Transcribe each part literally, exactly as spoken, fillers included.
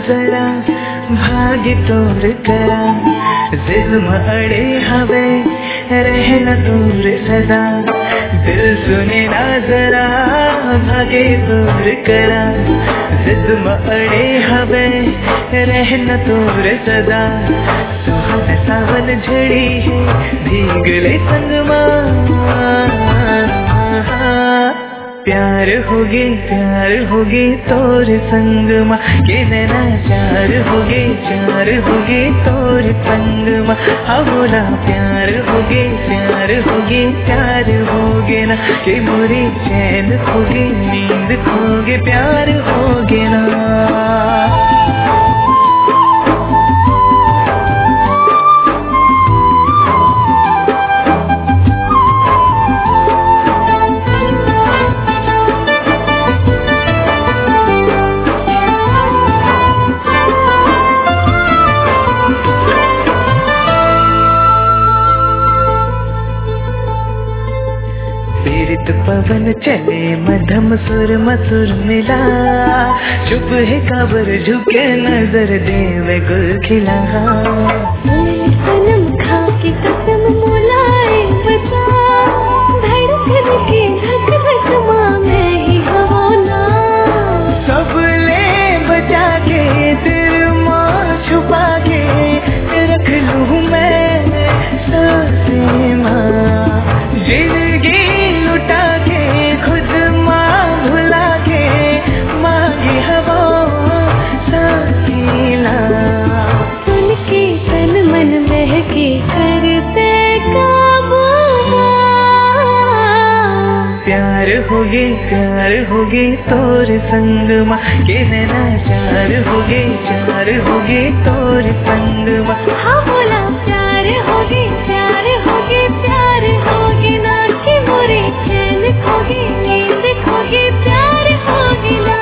जरा भाग्य तोर करा जिल्म अड़े हवे रहना दूर सदा दिल सुने ना जरा भाग्य तोर करा जिल्म अड़े हवे रहना दूर सदा सुहाना सावन झड़ी है भीगले संगमा प्यार होगी प्यार होगी तोर संगमा के नैना चार होगी चार होगी तोर संगमा हाँ बोला प्यार होगी प्यार होगी प्यार होगे ना कि मोरी चैन खोगी नींद खोगे प्यार होगे ना। पीड़ित पवन चले मधम सुर मसुर मिला चुप है काबर झुके नजर देवे गुल खिला सनम खा के कसम मुलाए बता धड़कन के धक धक मां मैं ही हवा ना सब ले बचा के तेरे मां छुपा के रख लूं मैं सांसें मां जिंदगी लुटा के खुद मां भुला के मांगी हवा साथीला सुन के तन मन बहके करते काबू प्यार होगी प्यार होगी तोर संगमा के नैना चार होगी चार होगी तोर संगमा हाँ बोला प्यार होगी प्यार होगी प्यार होगी ना कि मोरे चैन खोगी नींद खोगी प्यार होगी ना।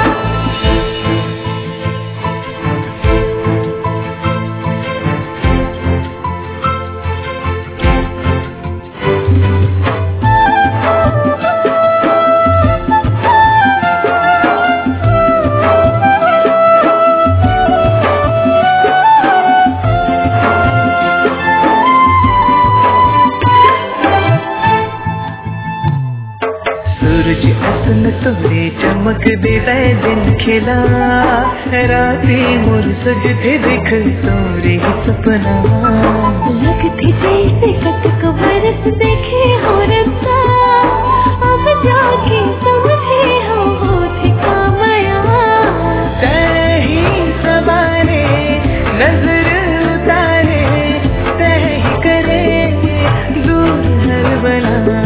सूरज असन तोरे चमक दे दिन खिला राती मोर सजते देख तोरे ही सपना लगती जैसे कतक बरस देखे हो रब्बा अब जाके समझे हो होती कामया तही सवारे नजर उतारे तही करे दूर हर बना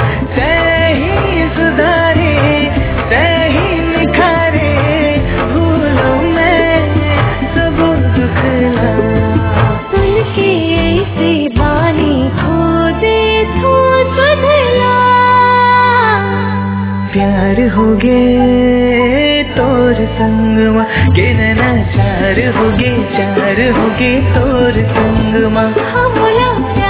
सुधारे तही निखारे भूलो मैं सब दुखला सुन के ऐसे बानी खो दे तो बदला प्यार होगे तोर संगमा के नैना चार होगे चार होगे तोर संगमा हाँ बोला